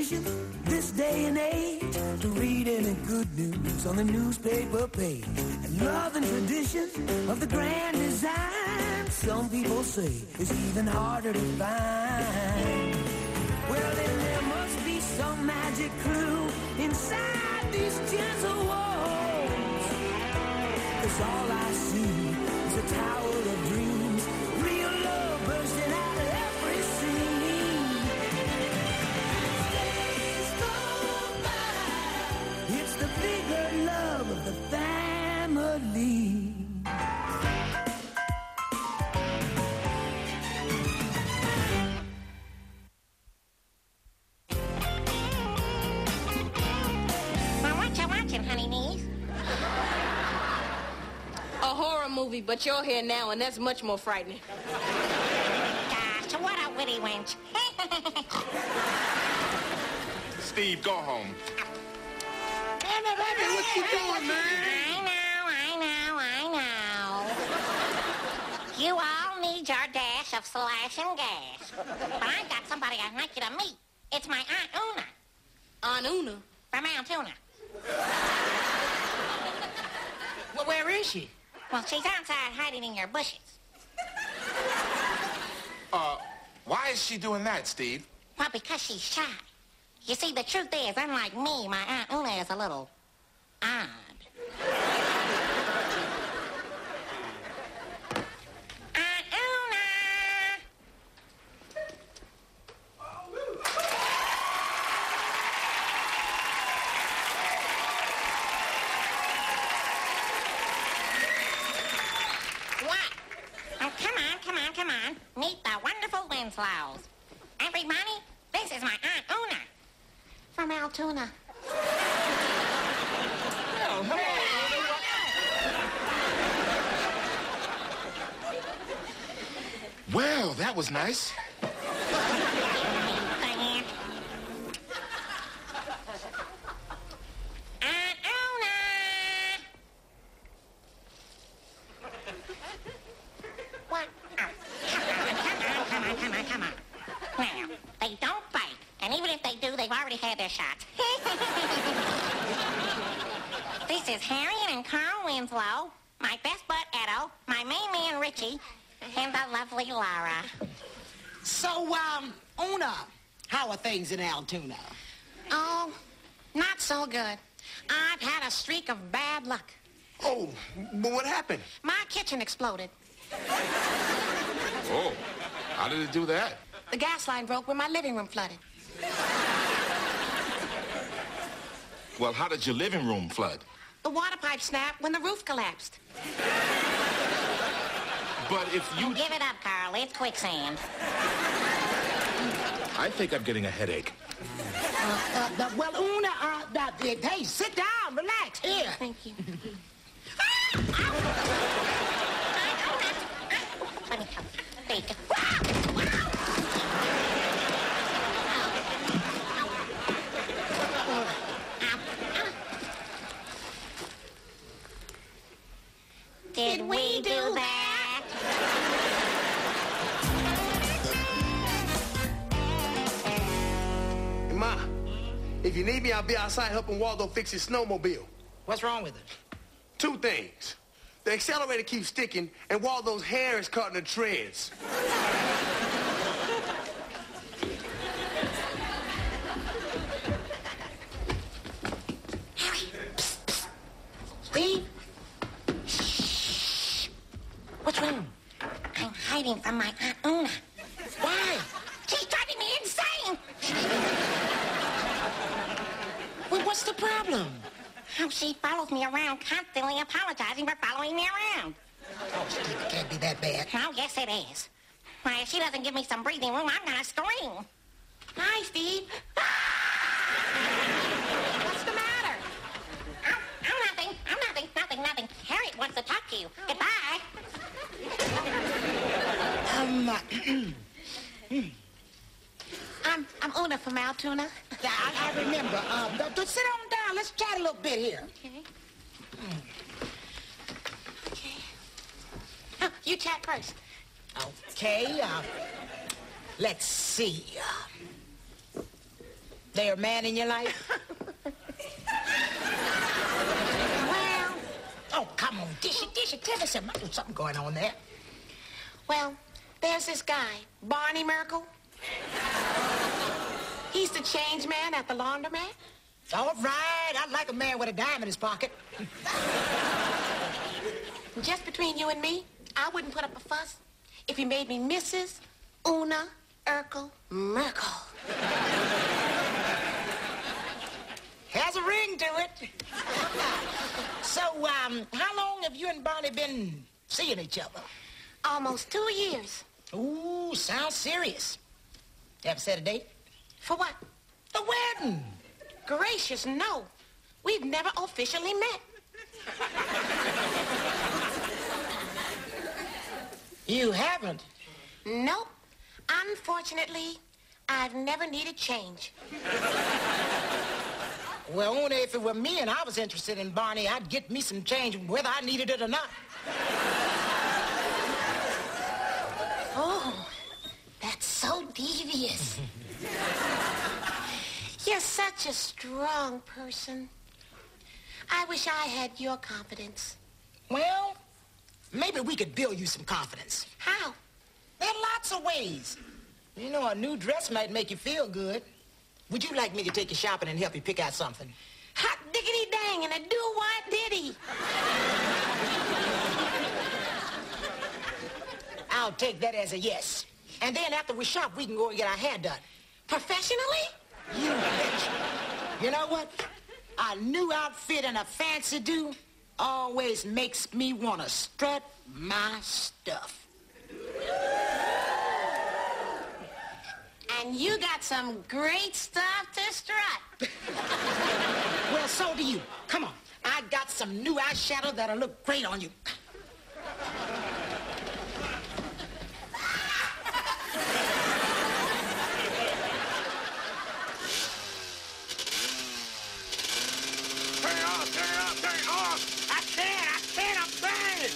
tradition this day and age to read any good news on the newspaper page. And love and tradition of the grand design, some people say is even harder to find. Well, then there must be some magic clue inside these gentle walls. 'Cause all I see is a tower of dreams, real love bursting out of every scene. Days go by, it's the bigger love of the family. A horror movie, but you're here now, and that's much more frightening. Gosh, what a witty wench. Steve, go home. Baby, what you doing, man? I know. You all need your dash of slash and gas. But I've got somebody I'd like you to meet. It's my Aunt Una. Aunt Una? From Altoona. Well, where is she? Well, she's outside hiding in your bushes. Why is she doing that, Steve? Well, because she's shy. You see, the truth is, unlike me, my Aunt Una is a little odd. Aunt Una! What? Oh, come on. Meet the wonderful Winslows. Everybody, this is my Aunt Una. From Altoona. Well, that was nice. Aunt Una! What? Oh, come on. Now, they don't bite. And even if they do, they've already had their shots. This is Harriet and Carl Winslow, my best bud Edo, my main man Richie, and the lovely Laura. So, Una, how are things in Altoona? Oh, not so good. I've had a streak of bad luck. Oh, but what happened? My kitchen exploded. Oh, how did it do that? The gas line broke when my living room flooded. Well, how did your living room flood? The water pipe snapped when the roof collapsed. But if you... Give it up, Carl. It's quicksand. I think I'm getting a headache. Well, Una, hey, sit down, relax, here. Thank you. Let me help you. There you go. Did we do that? Hey, Ma, if you need me, I'll be outside helping Waldo fix his snowmobile. What's wrong with it? Two things. The accelerator keeps sticking, and Waldo's hair is caught in the treads. Steve? What's wrong? I'm hiding from my Aunt Una. Why? She's driving me insane. Well, what's the problem? How she follows me around, constantly apologizing for following me around. Oh, Steve, it can't be that bad. Oh, yes, it is. Why, if she doesn't give me some breathing room, I'm gonna scream. Hi, Steve. What's the matter? Nothing. Harriet wants to talk to you. Goodbye. I'm Una from Altoona. Yeah, I remember. Sit on down. Let's chat a little bit here. Okay. Oh, you chat first. Okay, let's see. They a man in your life? Well, Oh, come on, dish it. Tell me something going on there. well, there's this guy, Barney Merkel. He's the change man at the laundromat. All right, I like a man with a dime in his pocket. Just between you and me, I wouldn't put up a fuss if he made me Mrs. Una Urkel Merkel. Has a ring to it. So, how long have you and Barney been seeing each other? Almost 2 years. Ooh, sounds serious. You ever set a date? For what? The wedding. Gracious, no. We've never officially met. You haven't? Nope. Unfortunately, I've never needed change. Well, only if it were me and I was interested in Barney, I'd get me some change whether I needed it or not. Oh, that's so devious. You're such a strong person. I wish I had your confidence. Well, maybe we could build you some confidence. How? There are lots of ways. You know, a new dress might make you feel good. Would you like me to take you shopping and help you pick out something? Hot diggity dang, and a do-what diddy. I'll take that as a yes. And then after we shop, we can go and get our hair done. Professionally? You betcha. You know what? A new outfit and a fancy do always makes me want to strut my stuff. And you got some great stuff to strut. Well, so do you. Come on. I got some new eyeshadow that'll look great on you. Turn off. I can't, I'm burning.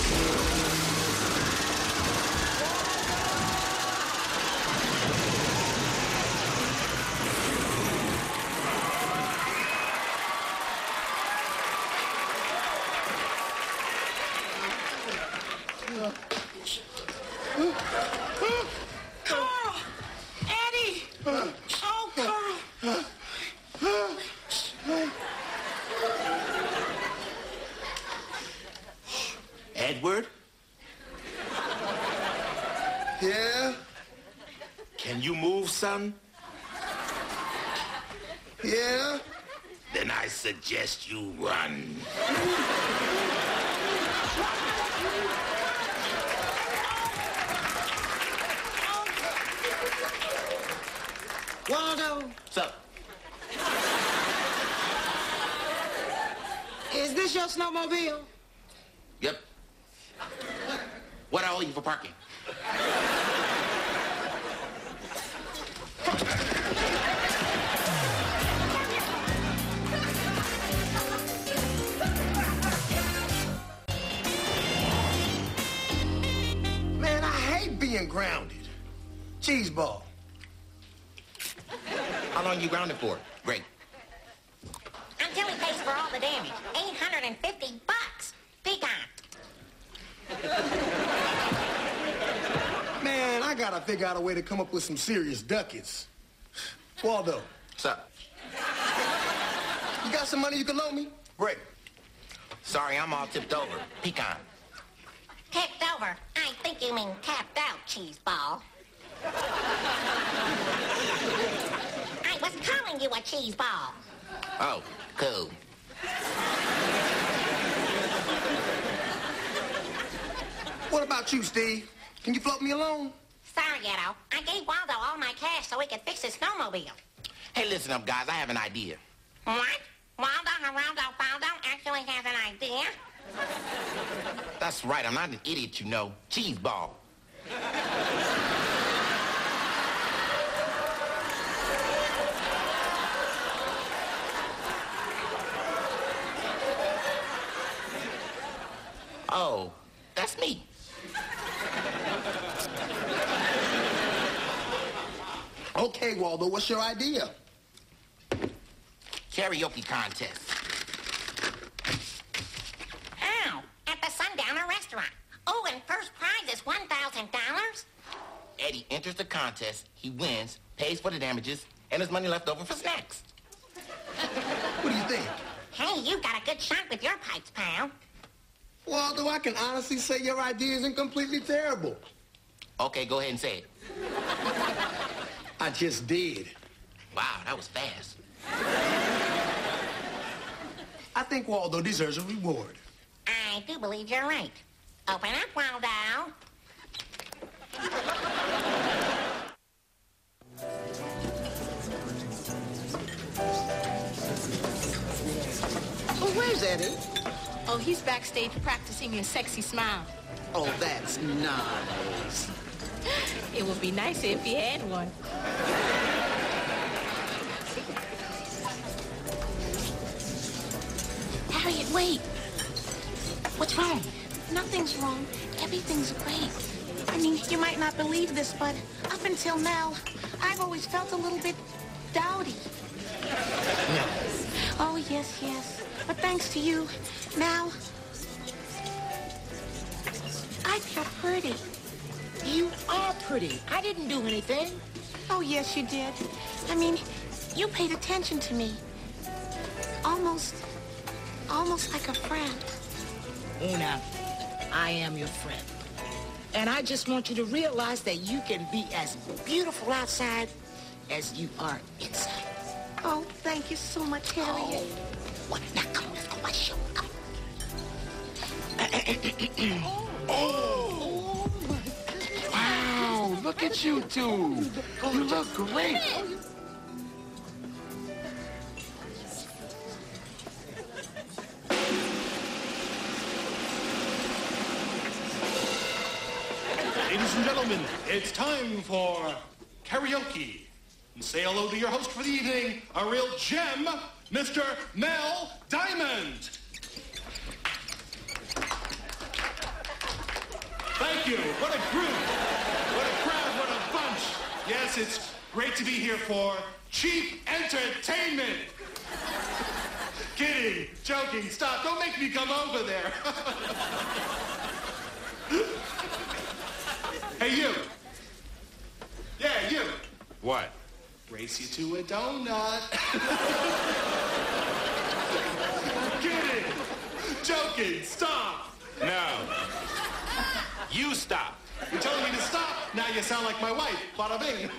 Carl! Eddie! Oh, Carl! Edward? Yeah? Can you move, son? Yeah? Then I suggest you run. Waldo, What's up? is this your snowmobile? Yep. What I owe you for parking? Man, I hate being grounded. Cheese ball. How long you grounded for? Great. Until he pays for all the damage. $850. Pecan. Man, I gotta figure out a way to come up with some serious ducats. Waldo, What's up? you got some money you can loan me? Great. Sorry, I'm all tipped over. Pecan. Tipped over. I think you mean tapped out, cheese ball. I was calling you a cheese ball. Oh, cool. What about you, Steve? Can you float me along? Sorry, Ghetto. I gave Waldo all my cash so he could fix his snowmobile. Hey, listen up, guys. I have an idea. What? Waldo Geraldo Faldo actually has an idea? That's right. I'm not an idiot, you know. Cheese ball. Oh, that's me. Okay, Waldo, what's your idea? karaoke contest. Oh, at the Sundowner Restaurant. Oh, and first prize is $1,000? Eddie enters the contest, he wins, pays for the damages, and there's money left over for snacks. What do you think? Hey, you got a good shot with your pipes, pal. Waldo, I can honestly say your idea isn't completely terrible. Okay, go ahead and say it. I just did. Wow, that was fast. I think Waldo deserves a reward. I do believe you're right. Open up, Waldo. Oh, where's Eddie? Oh, he's backstage practicing his sexy smile. Oh, that's nice. It would be nicer if he had one. Harriet, wait. What's wrong? Nothing's wrong. Everything's great. I mean, you might not believe this, but up until now, I've always felt a little bit dowdy. Oh, yes, yes. But thanks to you, now, I feel pretty. You are pretty. I didn't do anything. Oh, yes, you did. I mean, you paid attention to me. Almost like a friend. Una, I am your friend. And I just want you to realize that you can be as beautiful outside as you are inside. Oh, thank you so much, Harriet. What? Now, come on, let's go watch the show. Come on. Oh! Wow, look at you two. You look great. Ladies and gentlemen, it's time for karaoke. And say hello to your host for the evening, a real gem, Mr. Mel Diamond. Thank you. What a group. What a crowd. What a bunch. Yes, it's great to be here for cheap entertainment. Kidding. Joking. Stop. Don't make me come over there. Hey, you. Yeah, you. What? Race you to a donut. Kidding. Joking. Stop. No. You stop. You're telling me to stop? Now you sound like my wife. Bada bing.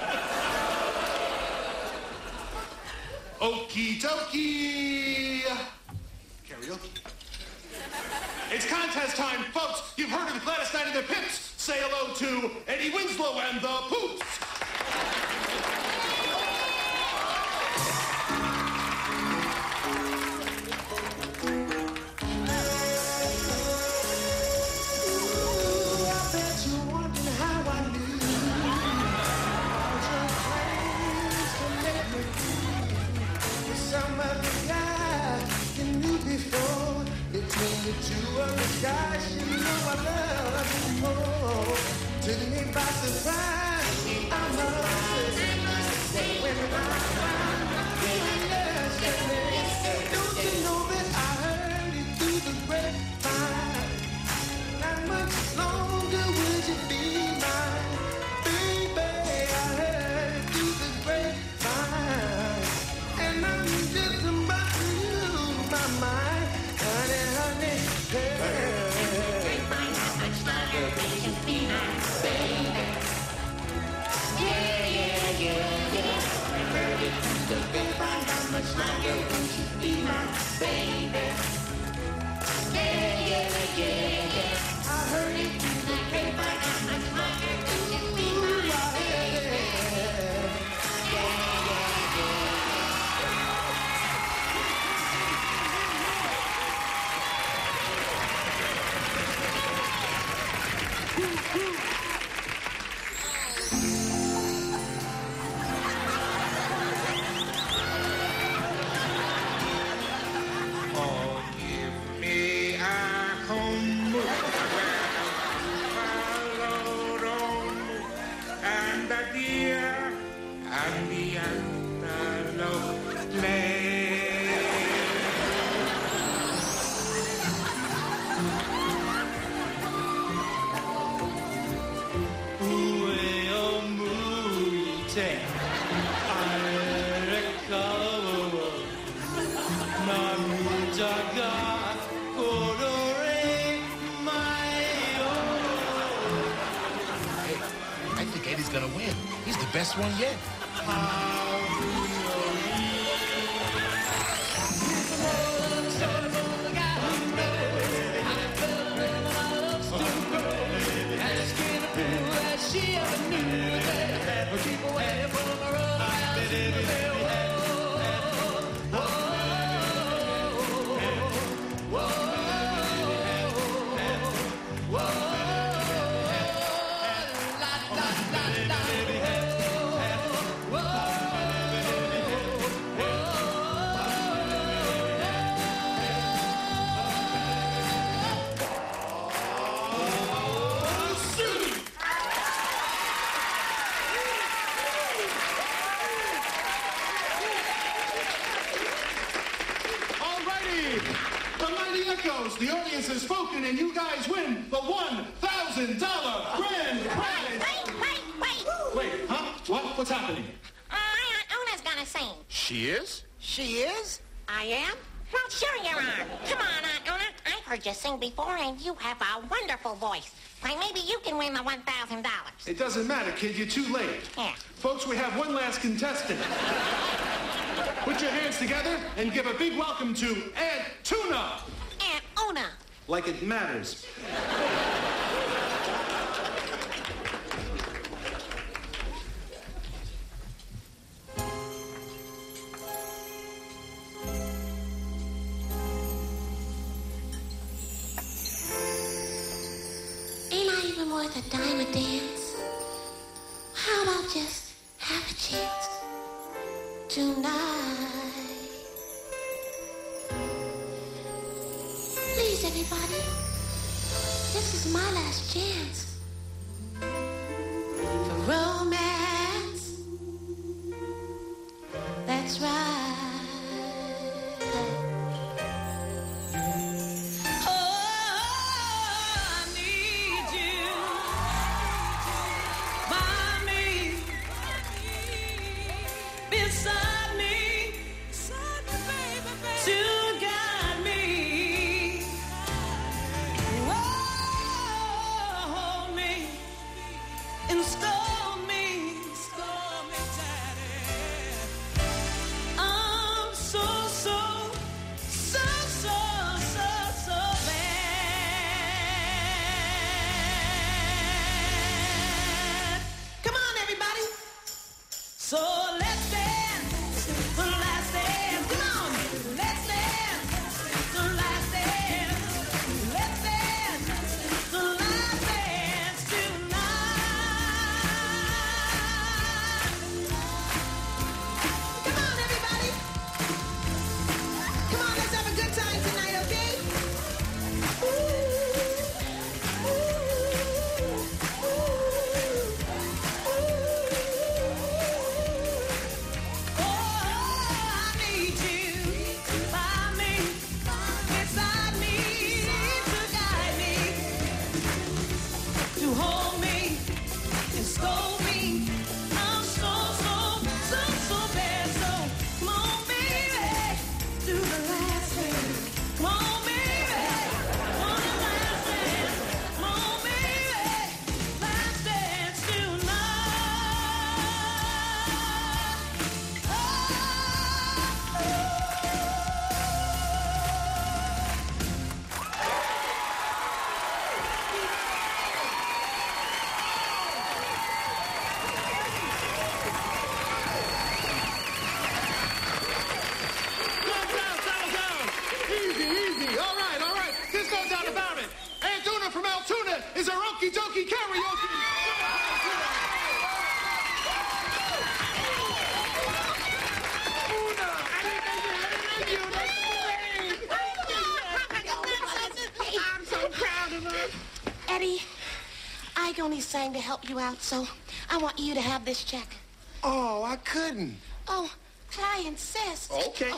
Okie dokie. Karaoke. It's contest time, folks. You've heard of Gladys Knight and the Pips. Say hello to Eddie Winslow and the Poops. Between the two of the guys, you know I love you more. Took me by surprise, I must say, when I found you yesterday, don't you know that I heard it through the grapevine? Not much longer would you be mine, baby? I heard it through the grapevine, and I'm just about to lose my mind. say, I think Eddie's gonna win. He's the best one yet. The audience has spoken, and you guys win the $1,000 grand prize. Wait, huh? What? What's happening? My Aunt Una's gonna sing. She is? She is? I am? Well, sure you are. Come on, Aunt Una. I've heard you sing before, and you have a wonderful voice. Why, maybe you can win the $1,000. It doesn't matter, kid. You're too late. Yeah. Folks, we have one last contestant. Put your hands together and give a big welcome to Aunt Tuna. Aunt Una. Like it matters. Ain't I even worth a dime a dance? How about just have a chance tonight? Please, everybody, this is my last chance for romance. That's right. Is a Okie Dokie Karaoke. I'm so proud of her. Eddie, I only sang to help you out, so I want you to have this check. Oh, I couldn't. Oh, I insist. Okay.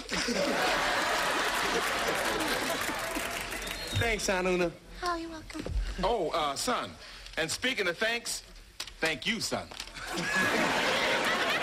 Thanks, Aunt Una. Oh, you're welcome. Oh, son. And speaking of thanks, thank you, son.